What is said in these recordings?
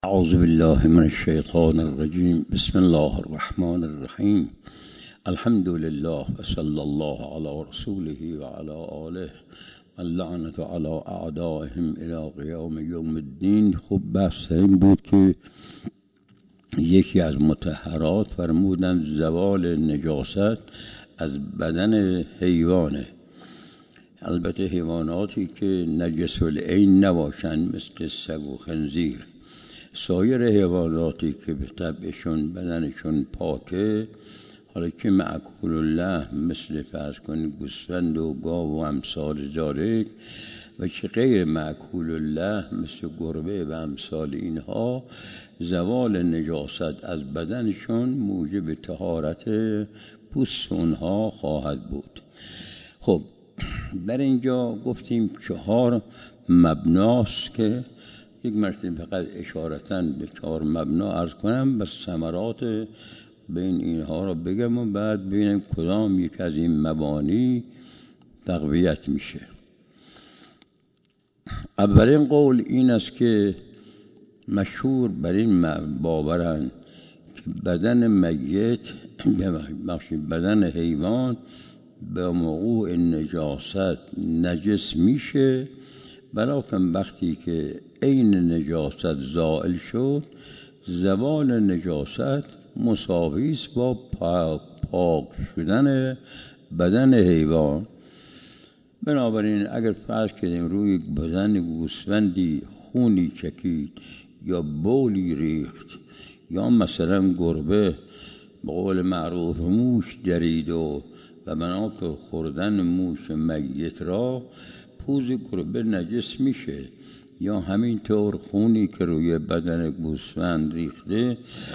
اعوذ بالله من الشیطان الرجیم. بسم الله الرحمن الرحیم. الحمد لله و صلی الله علی رسوله و علی آله و اللعنة علی اعدائهم الی قیام یوم الدین. خب بحث این بود که یکی از مطهرات فرمودن زوال نجاست از بدن حیوانه. البته حیواناتی که نجس العین نباشند مثل سگ و خنزیر. سایر حیواناتی که به طبعشون بدنشون پاکه، حالا که مأکول الله مثل فرض کنید گوسفند و گاو و امثال ذالک، و که غیر مأکول الله مثل گربه و امثال اینها، زوال نجاست از بدنشون موجب طهارت پوست اونها خواهد بود. خب در اینجا گفتیم 4 مبناست که یک مرتبه فقط اشارتاً به 4 مبنا عرض کنم و ثمرات بین اینها را بگم و بعد ببینیم کدام یک از این مبانی تقویت میشه. اولین قول این است که مشهور بر این باورند که بدن میت بدن حیوان به موقوع نجاست نجس میشه، بلکه وقتی که عین نجاست زائل شد، زوال نجاست مساوی است با پاک شدن بدن حیوان. بنابراین اگر فرض کردیم روی بدن گوسفندی خونی چکید یا بولی ریخت یا مثلا گربه به قول معروف موش درید و بنا که خوردن موش میت را پوز گربه نجس میشه، یا همینطور خونی که روی بدن گوسفند ریخته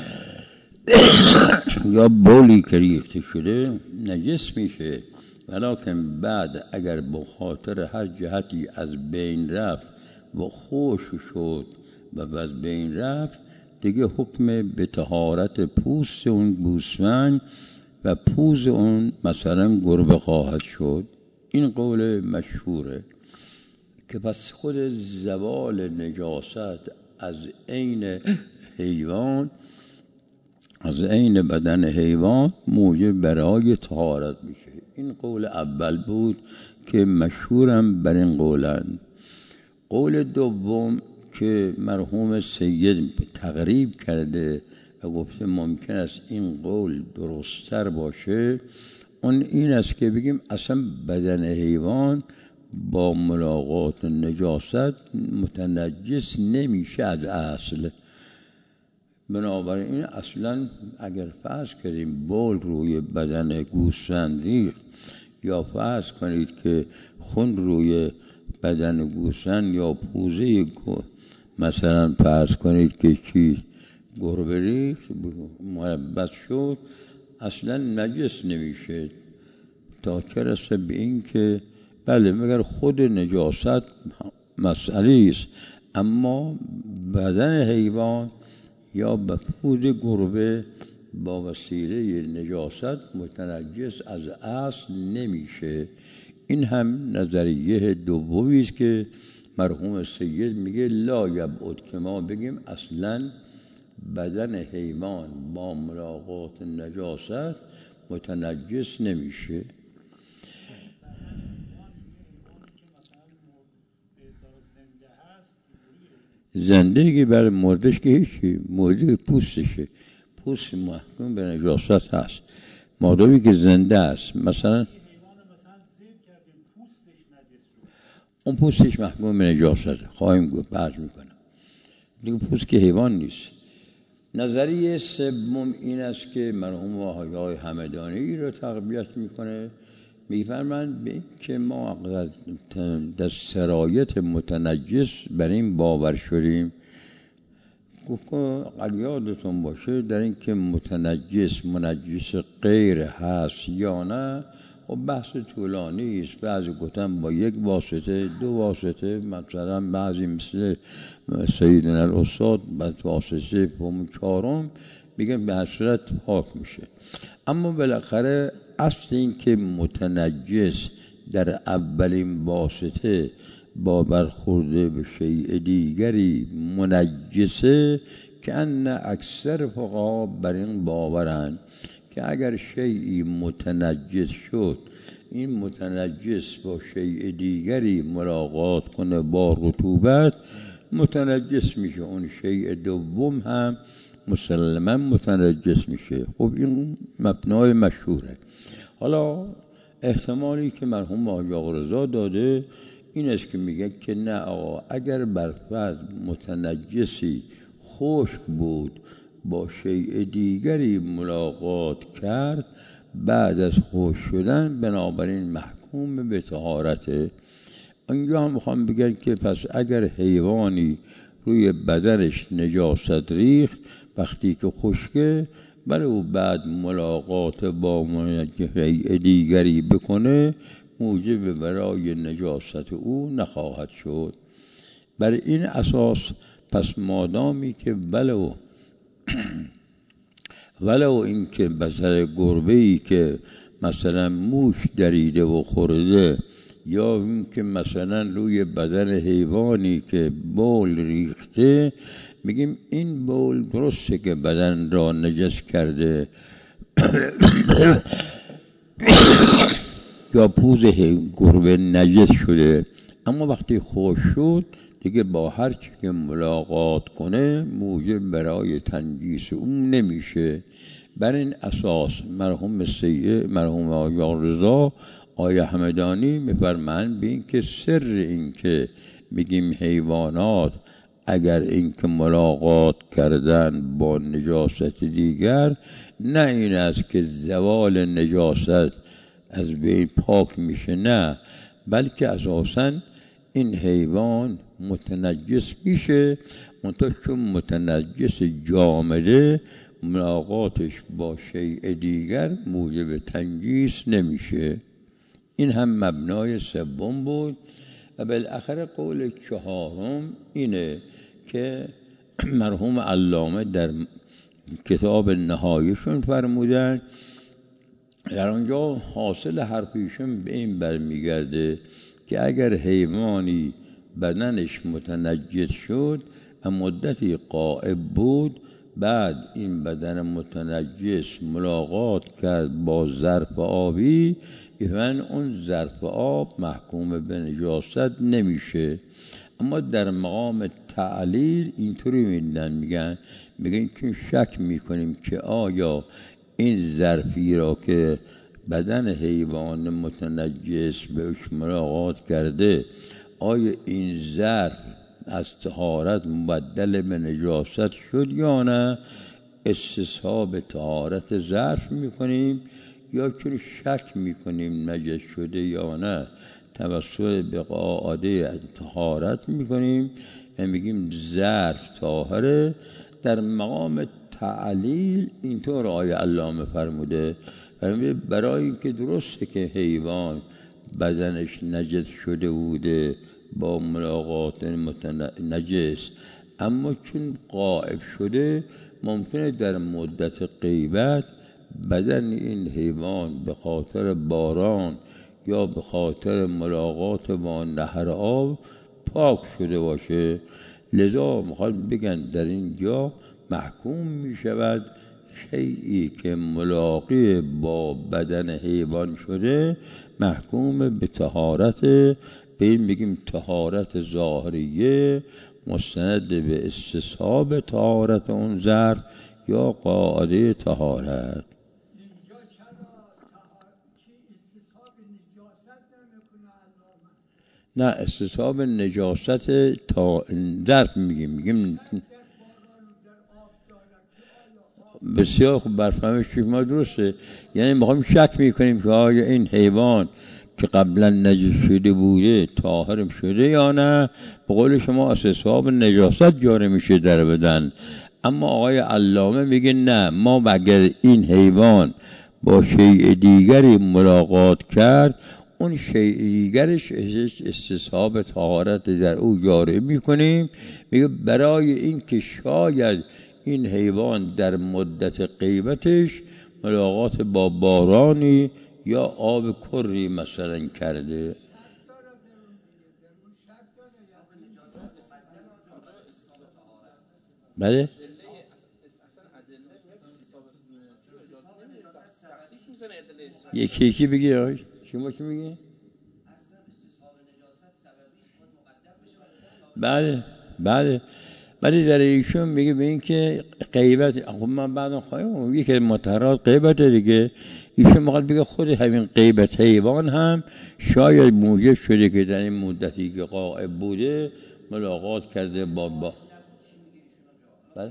یا بولی که ریخته شده نجس میشه. ولیکن بعد اگر به خاطر هر جهتی از بین رفت و خشک شد و از بین رفت، دیگه حکم به طهارت پوست اون گوسفند و پوز اون مثلا گربه خواهد شد. این قول مشهوره که پس خود زوال نجاست از عین حیوان، از عین بدن حیوان موجب برای طهارت میشه. این قول اول بود که مشهورم بر این قولند. قول دوم که مرحوم سید تقریب کرده و گفته ممکن است این قول درست‌تر باشه، اون این است که بگیم اصلا بدن حیوان با ملاقات نجاست متنجس نمیشه از اصل. بنابراین اصلا اگر فرض کنیم بول روی بدن گوسفند ریخت، یا فرض کنید که خون روی بدن گوسفند یا پوزه مثلا فرض کنید که چیز گربه ریخت محبت شد، اصلا نجس نمیشه تا چه رسه به این که بله مگر خود نجاست مسئله است، اما بدن حیوان یا به پوز گربه با وسیله نجاست متنجس از اصل نمیشه. این هم نظریه دومی است که مرحوم سید میگه لا یبعد، که ما بگیم اصلا بدن حیوان با ملاقات نجاست متنجس نمیشه. زندگی برای مردش که هیچی، مرده پوستشه، پوست محکوم به نجاست هست مادامی که زنده است. مثلا اون پوستش محکوم به نجاست خواهیم گفت، بحث میکنم دیگه، پوست که حیوان نیست. نظریه سوم این است که مرحوم آقای همدانی رو تقویت میکنه، میفرمایند به که ما در شرایط متنجس بر این باور شدیم. اگر یادتون باشه در این که متنجس منجس غیر هست یا نه و بحث طولانی است. بعضی گفتن با 1 واسطه 2 واسطه، مثلا بعضی مثل سیدنا الاستاد بعد واسطه 4 بگن به حسرت پاک میشه. اما بالاخره اصل این که متنجس در اولین واسطه با برخورده به شیء دیگری منجسه، که ان اکثر فقها بر این باورند که اگر شیئی متنجس شد، این متنجس با شیء دیگری ملاقات کنه با رطوبت متنجس میشه، اون شیء دوم هم مسلما متنجس میشه. خب این مبنای مشهوره. حالا احتمالی که مرحوم آقا رضا داده این است که میگه که نه آقا، اگر بر فرض متنجسی خشک بود با شیء دیگری ملاقات کرد بعد از خشک شدن، بنابراین محکوم به طهارته. اینجا هم میخوام بگم که پس اگر حیوانی روی بدنش نجاست ریخت وقتی که خشکه، بله او بعد ملاقات با شیء دیگری بکنه موجب برای نجاست او نخواهد شد. بر این اساس پس مادامی که ولو این که بسر گربه‌ای که مثلا موش دریده و خورده، یا این که مثلا روی بدن حیوانی که بول ریخته، میگیم این بول درسته که بدن را نجس کرده یا پوز گربه نجس شده، اما وقتی خشک شد دیگه با هر چی که ملاقات کنه موجب برای تنجیس اون نمیشه. بر این اساس مرحوم آقا رضا آیه همدانی میفرمایند به این که سر این که میگیم حیوانات اگر این که ملاقات کردن با نجاست دیگر، نه این است که زوال نجاست از بین پاک میشه، نه، بلکه اساساً این حیوان متنجس میشه، منتها چون متنجس جامده ملاقاتش با شیء دیگر موجب تنجیس نمیشه. این هم مبنای سوم بود. و بالاخره قول چهارم اینه که مرحوم علامه در کتاب نهاییشون فرمودن، در آنجا حاصل حرفیشون به این برمیگرده که اگر حیوانی بدنش متنجس شد و مدتی غائب بود، بعد این بدن متنجس ملاقات کرد با ظرف آبی، ایوان اون ظرف آب محکوم به نجاست نمیشه. اما در مقام تعلیل اینطوری میگن که شک میکنیم که آیا این ظرفی را که بدن حیوان متنجس بهش ملاقات کرده، آیا این ظرف از طهارت مبدل به نجاست شد یا نه؟ استصحاب طهارت ظرف میکنیم، یا چون شک میکنیم نجس شده یا نه توسل به قاعده طهارت میکنیم و میگیم ظرف طاهره. در مقام تعلیل اینطور آیه علامه فرموده، برای اینکه درسته که حیوان بدنش نجس شده بوده با ملاقات نجس، اما چون غائب شده ممکنه در مدت غیبت بدن این حیوان به خاطر باران یا به خاطر ملاقات با نهر آب پاک شده باشه. لذا میخواد بگن در اینجا محکوم میشود شیئی که ملاقی با بدن حیوان شده محکوم به طهارت، به این میگیم طهارت ظاهریه مستند به استصحاب طهارت اون ظرف یا قاعده طهارت. نه، استصحاب نجاست تا ظرف میگیم بسیار خوب برفهمش شما درسته. یعنی میخوایم شک میکنیم که آیا این حیوان که قبلا نجس شده بوده طاهر شده یا نه. به قول شما استصحاب نجاست جاری میشه در بدن، اما آقای علامه میگه نه، ما اگر این حیوان با شیء دیگری ملاقات کرد اون شیء دیگرش استصحاب طهارت در او جاری میکنیم. میگه برای این که شاید این حیوان در مدت غیبتش ملاقات با بارانی یا آب کری مثلا کرده. بله یکی یکی بگی آقای شما چی میگی؟ بله بله ولی در ایشون میگه به این که غیبت، خب من بعدا خواهیم میگه که مطهرات غیبت دیگه، ایشون میخواد بگه خود همین غیبت حیوان هم شاید موجب شده که در این مدتی که غائب بوده ملاقات کرده با بله؟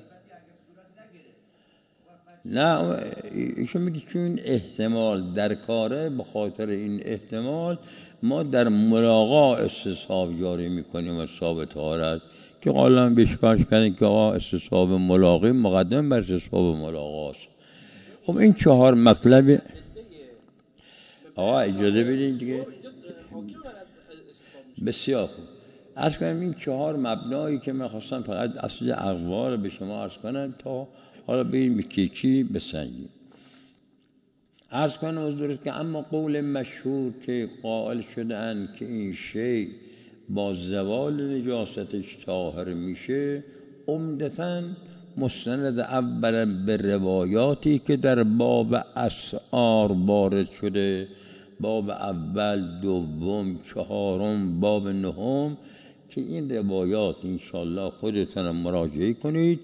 نه ایشون میگه چون احتمال در کاره، به خاطر این احتمال ما در ملاقات استصحاب جاری میکنیم و ثابت طهارت که قالا بشکارش کردن که آقا استصحاب ملاقی مقدم بر استصحاب ملاقات. خب این 4 مطلب آقا اجازه بدین دیگه بسیار خوب عرض کنم این 4 مبنایی که من خواستم فقط اصل اقوال به شما عرض کنم تا حالا بریم به چی بسنجیم. عرض کنم حضورت که اما قول مشهور که قائل شدن که این شیء با زوال نجاستش طاهر میشه عمدتاً مستند اولا به روایاتی که در باب اسعار وارد شده، باب اول، دوم، چهارم، باب نهم، که این روایات انشاءالله خودتون مراجعه کنید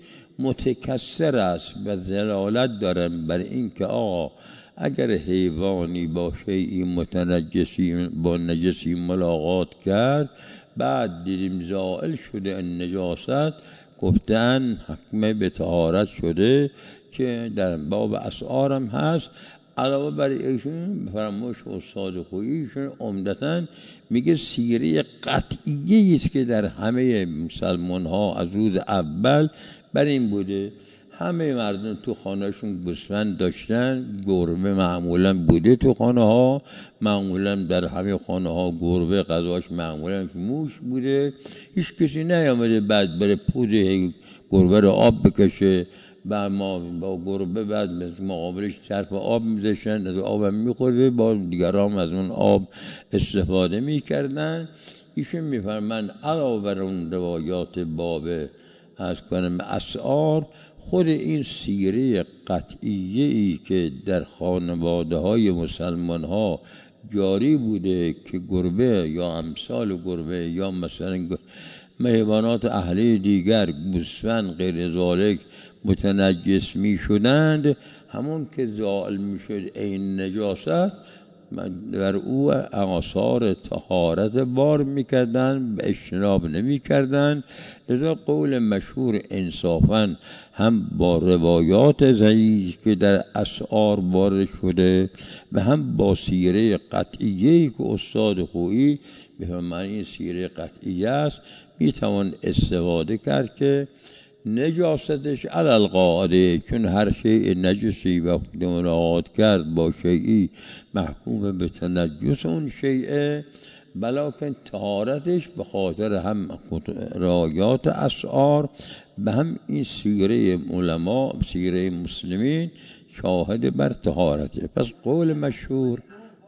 متکثر است و دلالت دارن بر این که آقا اگر حیوانی با شیئی متنجسی با نجسی ملاقات کرد بعد دیدیم زائل شده النجاست، گفتن حکم به طهارت شده که در باب اسعار هم هست. علاوه بر ایشون فرموش استاد خوییشون عمدتاً میگه سیره قطعیه است که در همه مسلمان ها از روز اول بر این بوده، همه مردم تو خانهشون گوسفند داشتن، گربه معمولا بوده تو خانه ها، معمولا در همه خانه ها گربه غذاش معمولا موش بوده، هیچ کسی نیامده بعد بره پوز گربه رو آب بکشه، بعد ما با گربه بعد مقابلش چرف آب میذاشتن، از آب هم میخورده، با دیگران از اون آب استفاده میکردن. ایشون میفرمند علاوه بر اون روایات باب از کنم اسعار، خود این سیره قطعیه ای که در خانواده های مسلمان ها جاری بوده که گربه یا امثال گربه یا مثلا حیوانات اهلی دیگر گوسفند غیر ذالک متنجس می شدند، همون که زائل می شد این نجاست در او آثار طهارت بار می کردن و اجتناب نمی کردن. لذا قول مشهور انصافا هم با روایات ضعیف که در اسعار وارد شده و هم با سیره قطعیه‌ای که استاد خویی به معنی سیره قطعیه است می توان استفاده کرد که نجاستش علی القاعده، چون هر شیء نجسی وقتی ملاقات کرد با شیئی محکوم به تنجس اون شیء، بلکن طهارتش به خاطر هم رایات اسعار به هم این سیره علما سیره مسلمین شاهد بر طهارته. پس قول مشهور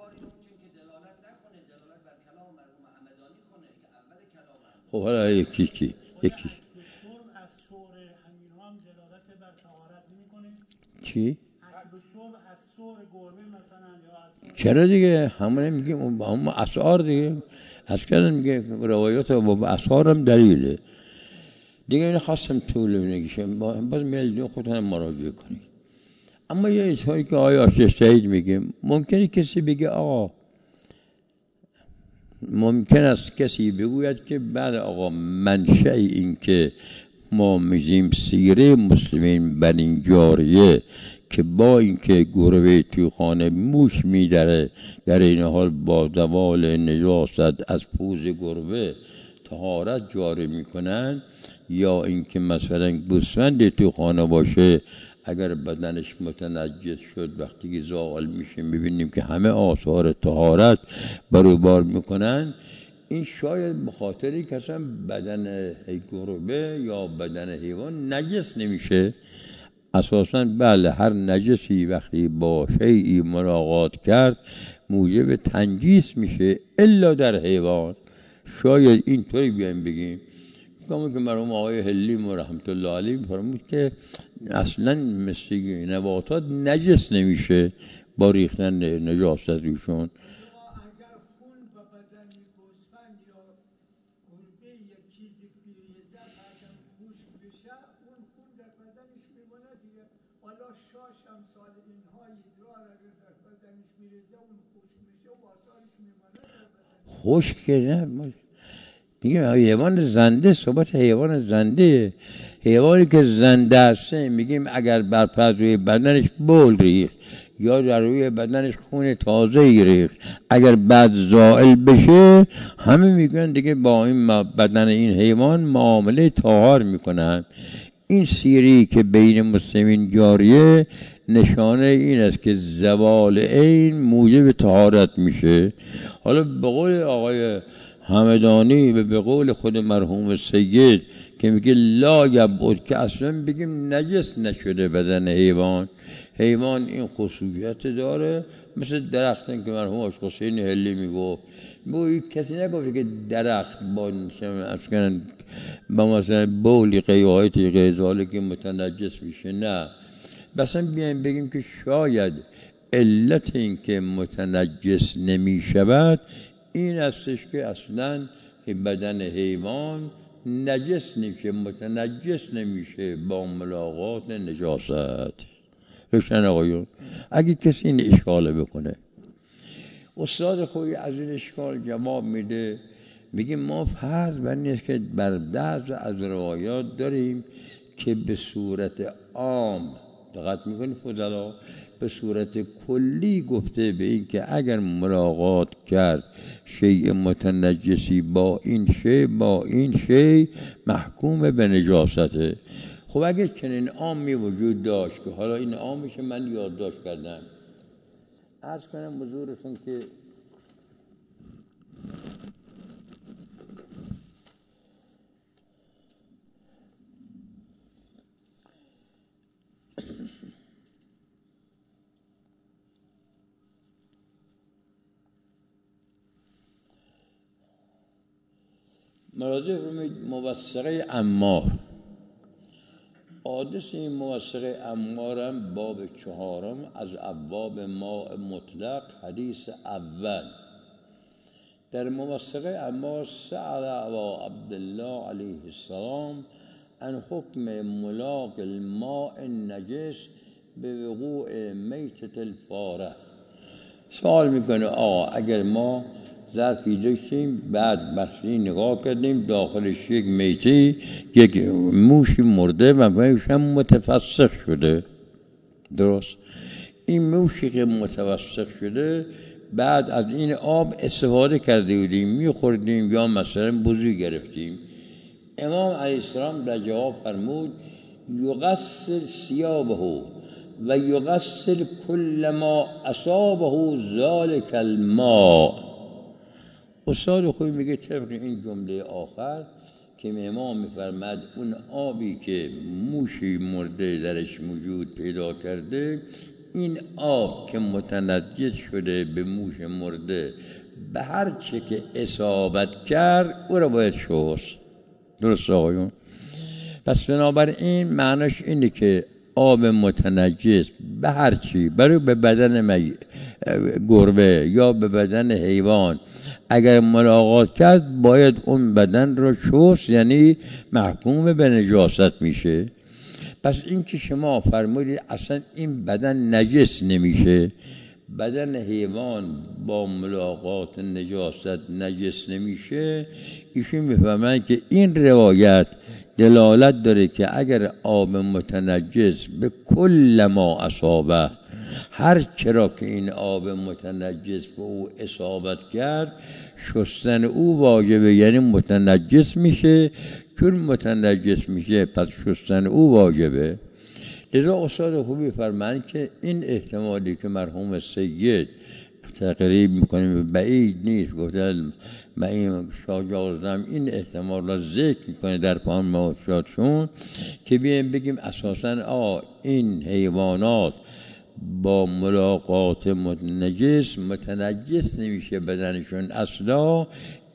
خب حالا یکی چی؟ چرا دیگه همونه میگیم هم اسعار دیگه از کردن میگه روایات با اسعار هم دلیله دیگه. این خواستم طول نگیشم باز میلیون خودتون مراجعه کنید. اما یه اظهاری که آیا سعید میگه ممکنه کسی بگه آقا ممکن است کسی بگوید که بعد آقا منشأ این که ما میگیم سیره مسلمین بر این جاریه که با اینکه گربه توی خانه موش میدره در این حال با زوال نجاست از پوز گربه طهارت جاری میکنن، یا اینکه مثلا گوسفند توی خانه باشه اگر بدنش متنجس شد وقتی که زائل میشه میبینیم که همه آثار طهارت برو بار میکنن. این شاید به خاطری که اصلا بدن گربه یا بدن حیوان نجس نمیشه، اساساً بله هر نجسی وقتی با شیئی ملاقات کرد موجب تنجیس میشه الا در حیوان. شاید اینطوری بیایم بگیم کامی که مرحوم آقای حلیم و رحمت الله علیه فرمود که اصلا مثل نباتات نجس نمیشه با ریختن نجاست روشون. خشک نه میگه حیوان زنده، صحبت حیوان زنده، حیوانی که زنده است میگیم اگر بر روی بدنش بول ریخت یا در روی بدنش خون تازه ریخت اگر بعد زائل بشه همه میگن دیگه با این بدن این حیوان معامله طهار میکنن. این سیری که بین مسلمین جاریه نشانه این است که زوال عین موجب طهارت میشه. حالا به قول آقای همدانی و به قول خود مرحوم سید که میگه لا یبعد، که اصلا بگیم نجس نشده بدن حیوان. حیوان این خصوصیت داره، مثل درختن که مرحوم آقای حسین حلی میگفت. کسی نگفت که درخت با مثلا بولی قیاهتی غیزاله که متنجس میشه، نه. بسن بیایم بگیم که شاید علت این که متنجس نمیشود این استش که اصلا بدن حیوان نجس نمیشه، متنجس نمیشه با ملاقات نجاست. روشن آقایون؟ اگه کسی این اشکاله بکنه، استاد خویی از این اشکال جواب میده، میگه ما فرض بر نیست که بر بعض از روایات داریم که به صورت عام دقت میکنی فضلا به صورت کلی گفته به این که اگر ملاقات کرد شیء متنجسی با این شیء محکوم به نجاسته. خب اگه چنین عامی وجود داشت که حالا این عامش من یادداشت کردم، عرض کنم حضورتون که مراجع فرمود موثقه عمار. حادث این موثقه عمارم باب 4 از ابواب ماء مطلق حدیث اول. در موثقه عمار سأل ابا عبدالله علیه السلام عن حکم ملاق الماء النجس به وقوع میتة الفاره. سوال میکنه اگر ما ظرفی داشتیم بعد بسری نگاه کردیم داخلش یک میته یک موشی مرده و موش هم متفسخ شده، درست؟ این موشی که متفسخ شده بعد از این آب استفاده کرده بودیم میخوردیم یا مثلا وضو گرفتیم. امام علیه السلام در جواب فرمود یغسل ثیابه و یغسل کل ما اصابه ذلک الماء. استاد خوی میگه طبق این جمله آخر که امام میفرماد اون آبی که موشی مرده درش وجود پیدا کرده، این آب که متنجس شده به موش مرده به هر چه که اصابت کرد او را باید شست. درست آقایون؟ پس بنابراین معناش اینه که آب متنجس به هر چی برای به بدن گربه یا به بدن حیوان اگر ملاقات کرد باید اون بدن رو شست، یعنی محکوم به نجاست میشه. پس این که شما فرمودید اصلا این بدن نجس نمیشه، بدن حیوان با ملاقات نجاست نجس نمیشه، ایشون میفهمند که این روایت دلالت داره که اگر آب متنجس به کل ما اصابه، هر چرا که این آب متنجس به او اصابت کرد شستن او واجبه، یعنی متنجس میشه. چون متنجس میشه پس شستن او واجبه. لذا استاد خوبی فرمایند که این احتمالی که مرحوم سید تقریب میکنیم بعید نیست، گفتن من شاگردم این احتمال را ذکر میکنه در پایان موضوعاتشون که بیایم بگیم اساساً این حیوانات با ملاقات متنجس نمیشه بدنشون اصلا.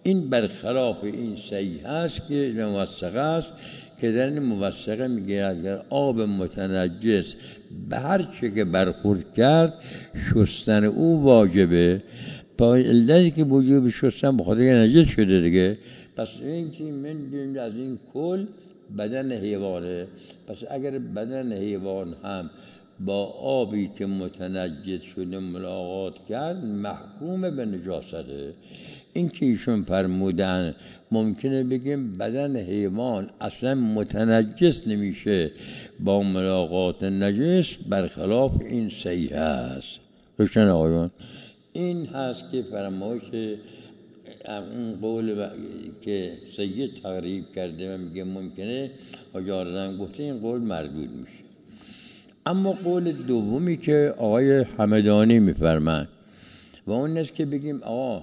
این برخلاف این صحیح هست که موثقه است که در این موثقه میگه اگر آب متنجس به هر چه که برخورد کرد شستن او واجبه. با علتی که وجوب شستن بخاطر که نجس شده دیگه. پس این که من از این کل بدن حیوانه. پس اگر بدن حیوان هم با آبی که متنجس شده ملاقات کرد محکوم به نجاسته. این که ایشون فرمودن ممکنه بگیم بدن حیوان اصلا متنجس نمیشه با ملاقات نجس، برخلاف این صحیح است. روشن آقایان؟ این هست که فرمایش اون قول که سید تقریب کرده و میگه ممکنه حجارزن گفته این قول مردود میشه. اما قول دومی که آقای حمدانی میفرمند و اون است که بگیم آقا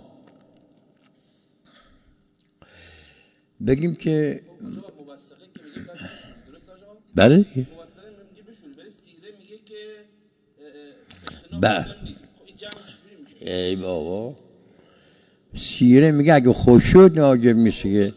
بگیم که بله موثقه میگه بشون ولی سیره میگه که ای بابا سیره میگه اگه خوش شد واجب میشه که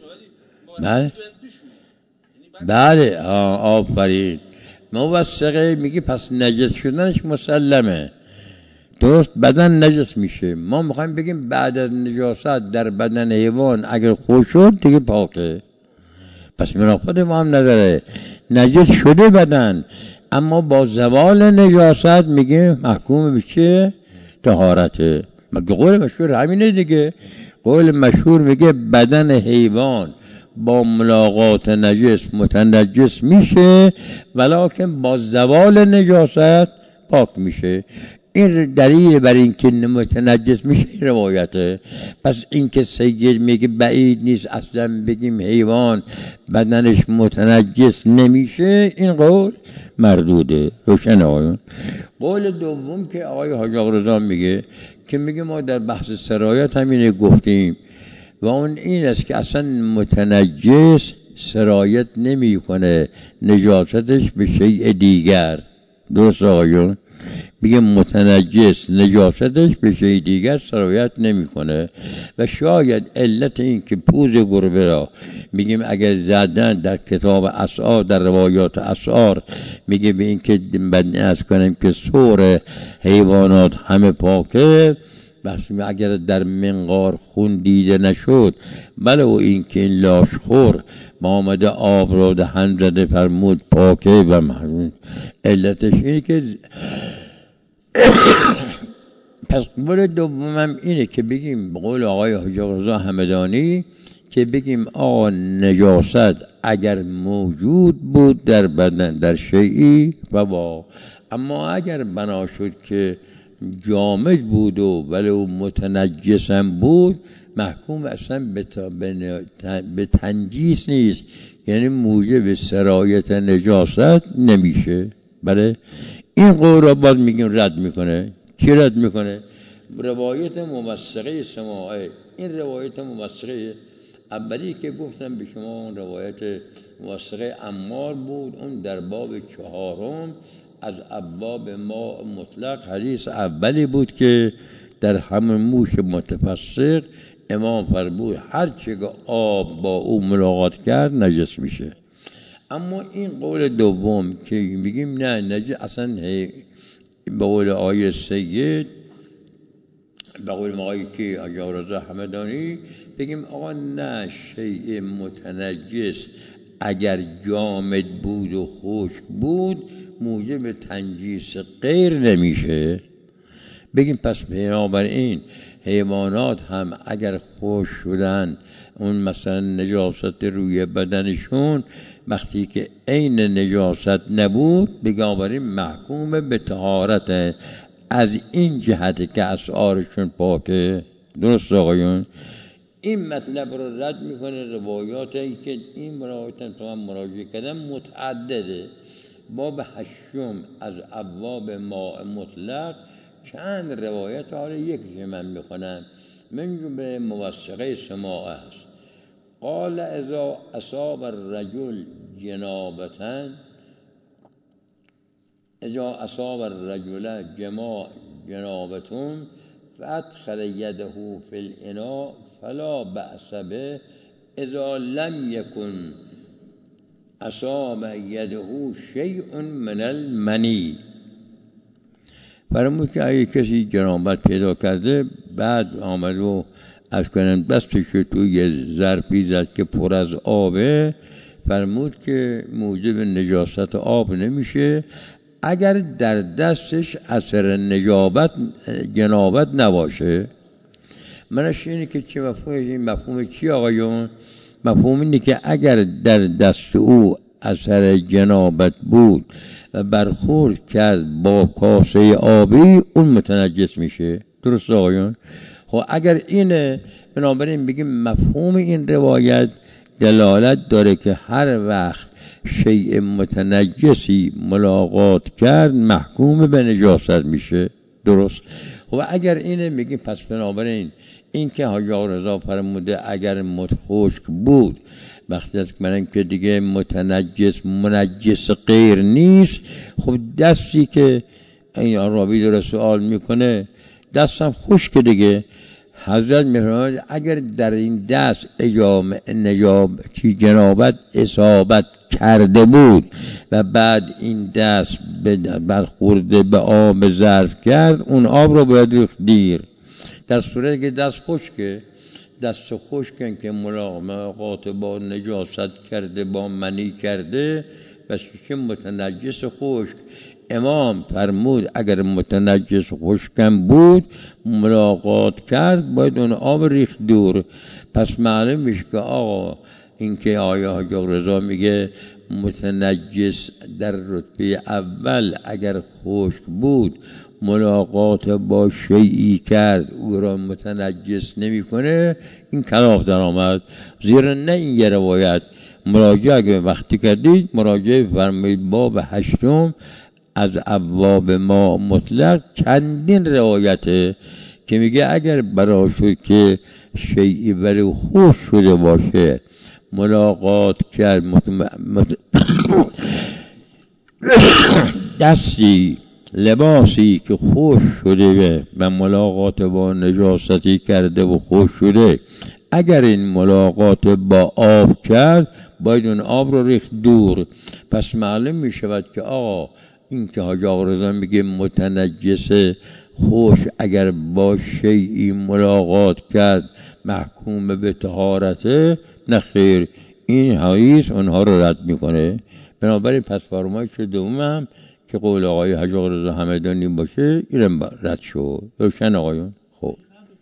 بله آفرین. موثقه میگه پس نجس شدنش مسلمه، درست بدن نجس میشه. ما میخوایم بگیم بعد از نجاست در بدن حیوان اگر خوش شد دیگه پاکه، پس منافات ما هم نداره. نجس شده بدن اما با زوال نجاست میگه محکوم به چه؟ طهارته. مگه قول مشهور همینه دیگه. قول مشهور میگه بدن حیوان با ملاقات نجس متنجس میشه ولکن با زوال نجاست پاک میشه. این دلیل بر این که متنجس میشه روایته. پس این که سید میگه بعید نیست اصلا بگیم حیوان بدنش متنجس نمیشه، این قول مردوده. روشن آقایون؟ قول دوم که آقای حاج آقارزا میگه که میگه ما در بحث سرایت همینه گفتیم و اون این است که اصلا متنجس سرایت نمی کنه نجاستش به شیء دیگر. درست آقایون؟ میگه متنجس نجاستش به شیء دیگر سرایت نمیکنه. و شاید علت این که پوز گربه را میگیم اگر زدن در کتاب اسعار در روایات اسعار میگه به این که از کنیم که سور حیوانات همه پاکه، بس اگر در منقار خون دیده نشد بله و این که این لاشخور با آمده آب را دهن زده فرمود پاکه و محرون. علتش اینه که پس قول دومم اینه که بگیم به قول آقای حاج آقارزا حمدانی که بگیم آقا نجاست اگر موجود بود در بدن در شیئی و اما اگر بنا شد که جامد بود و ولی او متنجسم بود محکوم اصلا به تنجیس نیست، یعنی موجب سرایت نجاست نمیشه. بله این قول را باید میگیم رد میکنه. کی رد میکنه؟ روایت موثقه سماعه. این روایت موثقه اولی که گفتم به شما اون روایت موثقه عمار بود، اون در باب 4 از ابواب ما مطلق حدیث اولی بود که در همون موش متفسق امام فرمود هر چه که آب با او ملاقات کرد نجس میشه. اما این قول دوم که میگیم نه نجس اصلا به قول آیه سید به قول آقای که حاج آقارزا حمدانی بگیم آقا نه شیء متنجس اگر جامد بود و خشک بود موجب تنجیس غیر نمیشه. بگیم پس بنابراین حیوانات هم اگر خشک شدن اون مثلا نجاست روی بدنشون وقتی که عین نجاست نبود بنابراین محکوم به طهارت از این جهت که اسعارشون پاکه. درست آقایون؟ این مطلب رو رد میکنه روایاتی که این روایات تو هم مراجعه کردن متعدده. باب 8 از ابواب ماء مطلق چند روایت حالا یکیش من میخونم من جمله موثقه سماعه است. قال اذا اصاب الرجل جنابة اذا اصاب الرجل جنابة فادخل يده في الاناء فلا بأس به اذا لم یکن اصاب یده شیء من المنی. فرمود که اگه کسی جنابت پیدا کرده بعد آمد و از کنم دستش توی یه ظرفی زد که پر از آبه، فرمود که موجب نجاست آب نمیشه اگر در دستش اثر جنابت نباشه. منش اینه که چه مفهوم چی آقایون؟ مفهوم اینه که اگر در دست او اثر جنابت بود و برخورد کرد با کاسه آبی اون متنجس میشه. درست آقایون؟ خب اگر اینه، بنابراین بگیم مفهوم این روایت دلالت داره که هر وقت شیء متنجسی ملاقات کرد محکوم به نجاست میشه. درست؟ خب اگر اینه میگیم پس بنابراین این که حاجی آقا رضا فرموده اگر خشک بود وقتی از من که دیگه منجس غیر نیست، خب دستی که این راوی داره سوال میکنه دستم خشک دیگه، حضرت میفرماید اگر در این دست جنابت اصابت کرده بود و بعد این دست برخورده به آب ظرف کرد اون آب رو باید ریخت دیر. در صورتی که دست خشکن که ملاقات با نجاست کرده با منی کرده و که متنجس خشک، امام فرمود اگر متنجس خشکم بود ملاقات کرد باید اون آب ریخت دور. پس معلوم میشه که آقا این که آیه حاجی آقا رضا میگه متنجس در رتبه اول اگر خشک بود ملاقات با شیئی کرد او را متنجس نمیکنه، این کلام در آمد. زیرا نه این یه روایت، مراجعه اگه وقتی کردید مراجعه فرمایید باب 8 از ابواب ما مطلق چندین روایته که میگه اگر برای شد که شیئی ولی خوش شده باشه ملاقات کرد دستی لباسی که خوش شده و ملاقات با نجاستی کرده و خوش شده، اگر این ملاقات با آب کرد باید اون آب رو ریخت دور. پس معلوم می شود که آقا این که حاجی آقا رضا میگه متنجس خوش اگر با شیئی ملاقات کرد محکوم به طهارته، نه خیر، این حدیث اونها رو رد میکنه. بنابراین پس فرمایش دومم که قول آقای حاجی آقا رضا همدانی باشه اینم رد شد. روشن آقایون؟ خب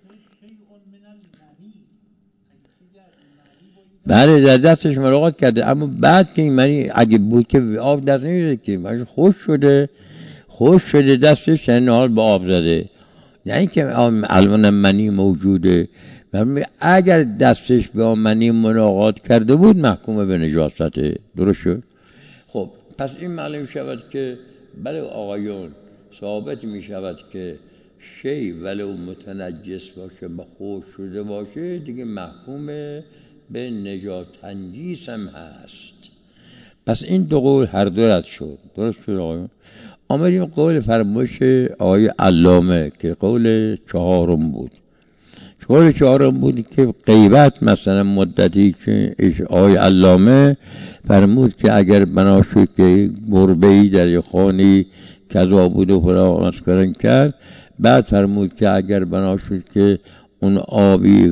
بله در دستش ملاقات کرده، اما بعد که این منی اگه بود که آب دست نمیده که خوش شده دستش یعنی حال با آب زده، نه اینکه الان منی موجوده. اگر دستش با منی ملاقات کرده بود محکوم به نجاسته. درست شد؟ خب پس این معلوم شود که بله آقایون ثابت می شود که شی ولو متنجس باشه با خوش شده باشه دیگه محکوم به نجات تنجیس هم هست. پس این دو قول هر دو رد شد. درست شد آقایون؟ آمدیم قول فرمایش آقای علامه که قول چهارم بود. قول چهارم بود که غیبت مثلا مدتی که آقای علامه فرمود که اگر بنا شد که گربه‌ای در یه خانی کذا بود و فلان مسکرن کرد، بعد فرمود که اگر بنا شد که اون آبی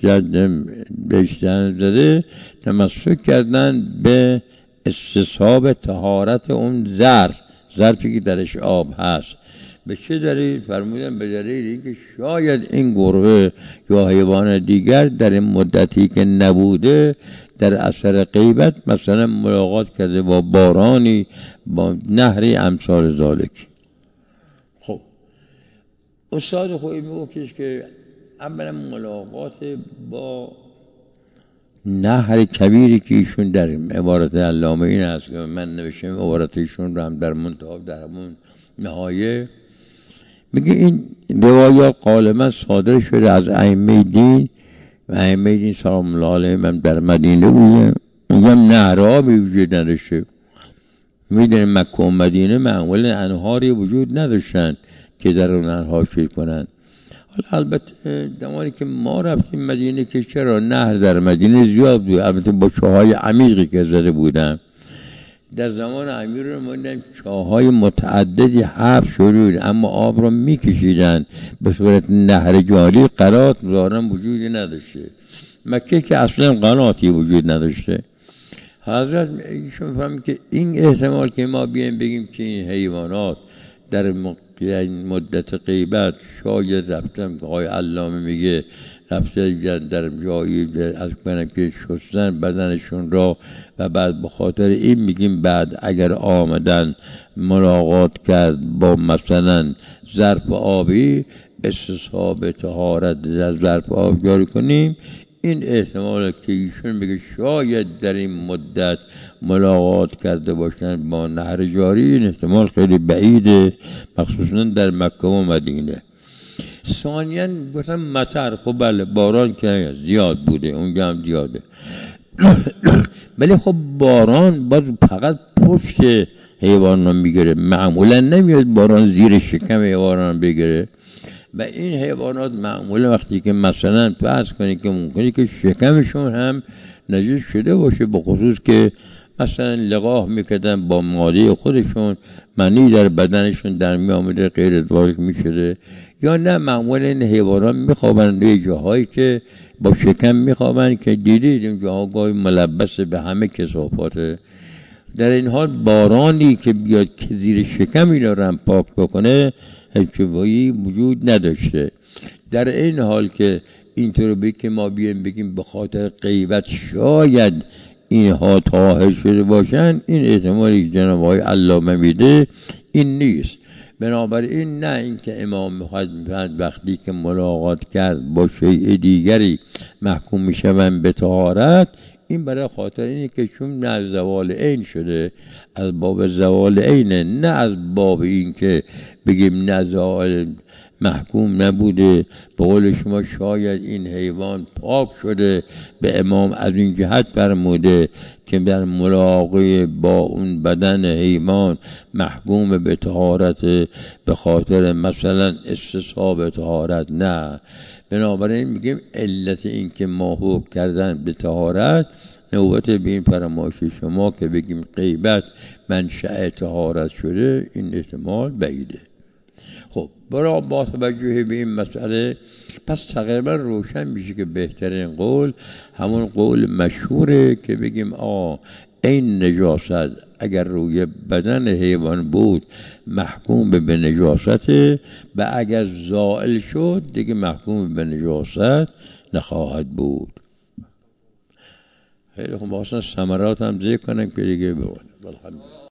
بشتن زده تمسک کردن به استصحاب طهارت اون ظرفی که درش آب هست. به چه دلیل؟ فرمودن به دلیل اینکه شاید این گربه یا حیوان دیگر در این مدتی که نبوده در اثر غیبت مثلا ملاقات کرده با بارانی، با نهری امثال ذالک. خب استاد خوبی میگفتش که اولا ملاقات با نهر کبیری که ایشون در عبارت علامه این هست که من نوشتم عبارت ایشون رو هم در منتهى در همون نهایه میگه این روایات غالبا صادر شده از ائمه دین و ائمه دین سلام الله علیهم من در مدینه بودن، میگم نهرها وجود نداشته. میدونیم مکه و مدینه معمولا انهاری وجود نداشتن که در اون نهرها شیر کنن. البته زمانی که ما رفتیم مدینه که چرا نهر در مدینه زیاد بود، البته با چاهای عمیقی که زده بودن. در زمان امیر رو موندن چاهای متعددی حفر شده بود، اما آب رو میکشیدن به صورت نهر جاری. قنات ظاهراً وجودی نداشته، مکه که اصلا قناتی وجود نداشته. حضرت ایشون فهمید که این احتمال که ما بیایم بگیم که این حیوانات در مدت غیبت شاید رفتن، آقای علامه میگه رفته در جایی از کنم که شستن بدنشون را و بعد به خاطر این میگیم بعد اگر آمدن ملاقات کرد با مثلا ظرف آبی استصحاب طهارت در ظرف آب جاری کنیم. این احتمال که ایشون میگه شاید در این مدت ملاقات کرده باشن با نهر جاری، این احتمال خیلی بعیده، مخصوصا در مکه و مدینه. ثانیاً گفتم مطر، خب بله باران که زیاد بوده، اونجا هم زیاده ولی خب باران باز فقط پشت حیوان رو میگیره، معمولا نمیاد باران زیر شکم حیوان بگیره. و این حیوانات معمولا وقتی که مثلا فرض کنید که ممکنه که شکمشون هم نجس شده باشه، به خصوص که مثلا لقاح میکردن با ماده خودشون، منی در بدنشون در میامده غیر ازدواج میشده، یا نه معمولا این حیوانات میخوابن روی جاهایی که با شکم میخوابن که دیدید این جاها گاهی ملبس به همه کثافاته. در این حال بارانی که بیاد که زیر شکم اینا رو پاک بکنه هیچی وجود نداشته. در این حال که اینطور بگیم که ما بگیم به خاطر غیبت شاید اینها طاهر شده باشن، این احتمالی جناب آقای علامه میده این نیست. بنابراین نه اینکه امام میخواد وقتی که ملاقات کرد با شیء دیگری محکوم میشون به طهارت، این برای خاطر اینه که چون نه زوال عین شده، از باب زوال عینه، نه از باب این که بگیم نه زوال محکوم نبوده. به قول شما شاید این حیوان پاک شده، به امام از این جهت فرموده که در ملاقات با اون بدن حیوان محکوم به طهارت به خاطر مثلا استصحاب طهارت، نه. بنابراین میگیم علت این که ما حکم کردن به طهارت نوبت به این فرمایش شما که بگیم غیبت منشأ طهارت شده، این احتمال بعیده. خب برای با توجه به این مسئله پس تقریبا روشن میشه که بهترین قول همون قول مشهوره که بگیم این نجاست اگر روی بدن حیوان بود محکوم به نجاسته و اگر زائل شد دیگه محکوم به نجاست نخواهد بود. خیلی خب اصلا ثمرات هم ذکر کنم که دیگه بگوید.